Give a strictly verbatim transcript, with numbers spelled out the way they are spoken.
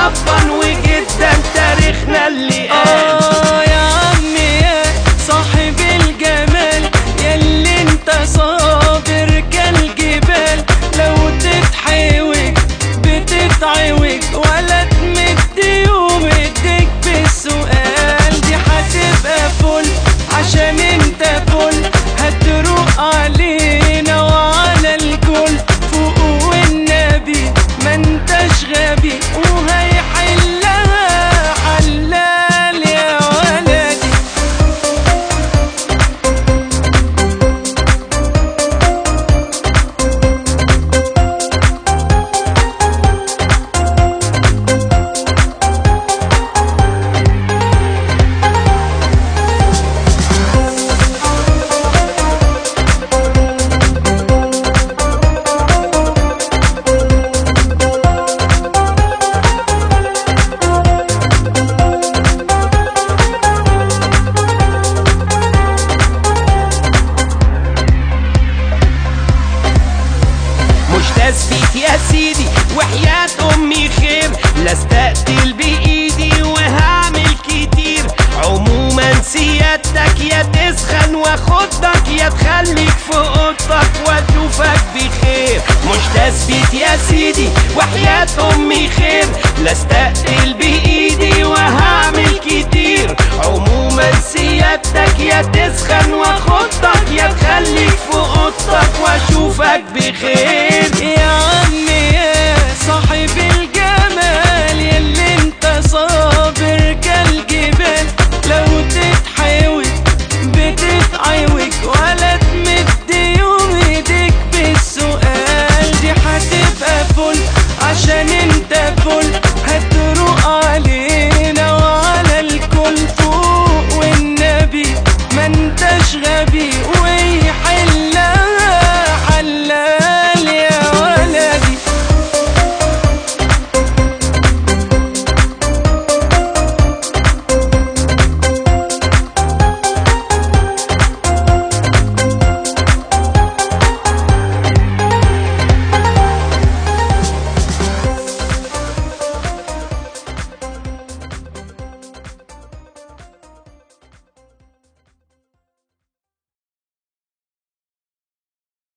أبا وجدا تاريخنا اللي قال آه يا عمي يا صاحب الجمال، ياللي انت صابر كالجبال، لو تتحوج بتتعوج ولا تمد يوم ايديك بالسؤال. دي هتبقى فل عشان انت فل، هتروق علينا وعلى الكل، فوق والنبي ما انتش غبي، وهيحلها حلال يا ولدي. تثبيت يا سيدي وحياة أمي خير، لا استقتل بإيدي وهعمل كتير. عموما سيادتك يا تسخن واخدك، يا تخليك في اوضتك واشوفك بخير. مش تثبيت يا سيدي وحياة أمي خير، لا استقتل بإيدي وهعمل كتير. عموما سيادتك يا تسخن واخدك، يا تخليك في اوضتك واشوفك بخير.